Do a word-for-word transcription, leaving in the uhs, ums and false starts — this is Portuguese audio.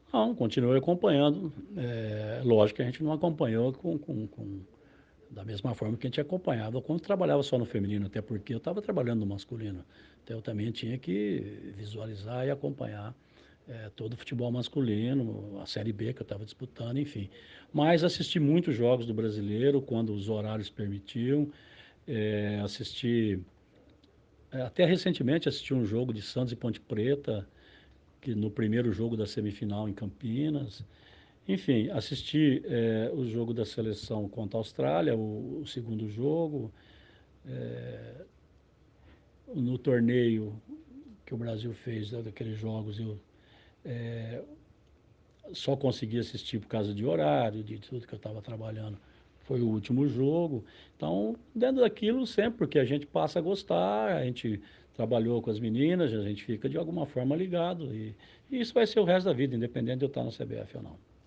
Não, continuei acompanhando. É, lógico que a gente não acompanhou com, com, com- da mesma forma que a gente acompanhava quando trabalhava só no feminino, até porque eu estava trabalhando no masculino. Então eu também tinha que visualizar e acompanhar é, todo o futebol masculino, a Série B que eu estava disputando, enfim. Mas assisti muitos jogos do brasileiro quando os horários permitiam. É, assisti, é, até recentemente assisti um jogo de Santos e Ponte Preta, que no primeiro jogo da semifinal em Campinas. Enfim, assisti eh, o jogo da seleção contra a Austrália, o, o segundo jogo. No torneio que o Brasil fez, né, daqueles jogos, eu só consegui assistir por causa de horário, de tudo que eu estava trabalhando. Foi o último jogo. Então, dentro daquilo, sempre, porque a gente passa a gostar, a gente trabalhou com as meninas, a gente fica de alguma forma ligado. E, e isso vai ser o resto da vida, independente de eu estar na C B F ou não.